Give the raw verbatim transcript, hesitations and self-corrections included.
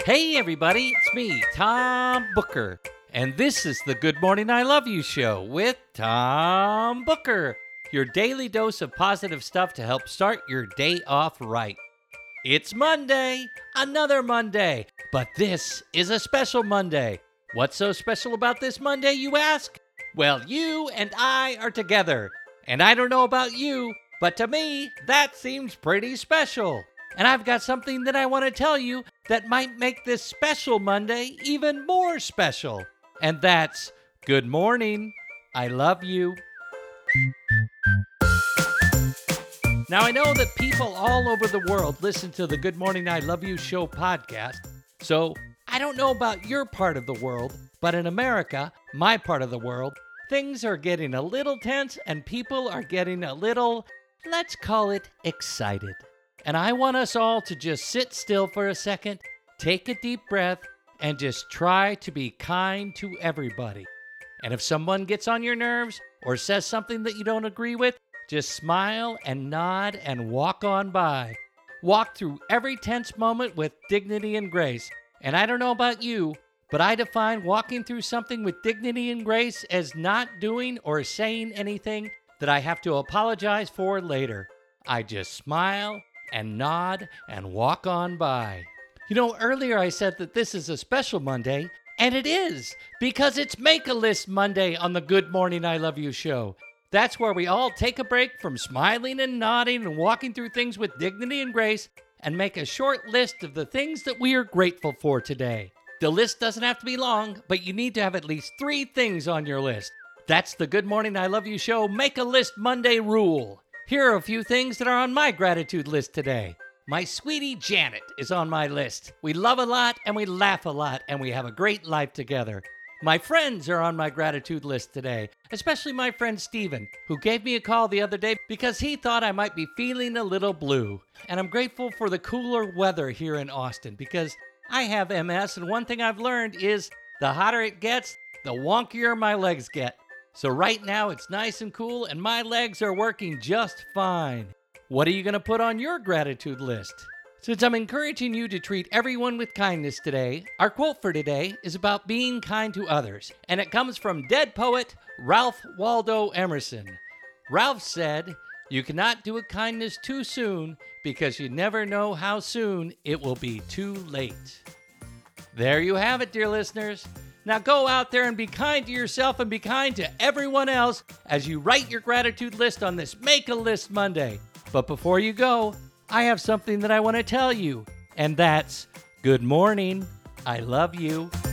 Hey everybody, it's me, Tom Booker, and this is the Good Morning I Love You show with Tom Booker, your daily dose of positive stuff to help start your day off right. It's Monday, another Monday, but this is a special Monday. What's so special about this Monday, you ask? Well, you and I are together, and I don't know about you, but to me, that seems pretty special. And I've got something that I want to tell you that might make this special Monday even more special. And that's, good morning, I love you. Now, I know that people all over the world listen to the Good Morning I Love You show podcast, so I don't know about your part of the world, but in America, my part of the world, things are getting a little tense and people are getting a little, let's call it, excited. And I want us all to just sit still for a second, take a deep breath, and just try to be kind to everybody. And if someone gets on your nerves or says something that you don't agree with, just smile and nod and walk on by. Walk through every tense moment with dignity and grace. And I don't know about you, but I define walking through something with dignity and grace as not doing or saying anything that I have to apologize for later. I just smile and nod and walk on by. You know, earlier I said that this is a special Monday, and it is, because it's Make-A-List Monday on the Good Morning I Love You show. That's where we all take a break from smiling and nodding and walking through things with dignity and grace and make a short list of the things that we are grateful for today. The list doesn't have to be long, but you need to have at least three things on your list. That's the Good Morning I Love You show Make-A-List Monday rule. Here are a few things that are on my gratitude list today. My sweetie Janet is on my list. We love a lot and we laugh a lot and we have a great life together. My friends are on my gratitude list today, especially my friend Steven, who gave me a call the other day because he thought I might be feeling a little blue. And I'm grateful for the cooler weather here in Austin because I have M S, and one thing I've learned is the hotter it gets, the wonkier my legs get. So right now it's nice and cool and my legs are working just fine. What are you going to put on your gratitude list? Since I'm encouraging you to treat everyone with kindness today, our quote for today is about being kind to others, and it comes from dead poet Ralph Waldo Emerson. Ralph said, "You cannot do a kindness too soon because you never know how soon it will be too late." There you have it, dear listeners. Now go out there and be kind to yourself and be kind to everyone else as you write your gratitude list on this Make-A-List Monday. But before you go, I have something that I want to tell you, and that's, good morning, I love you.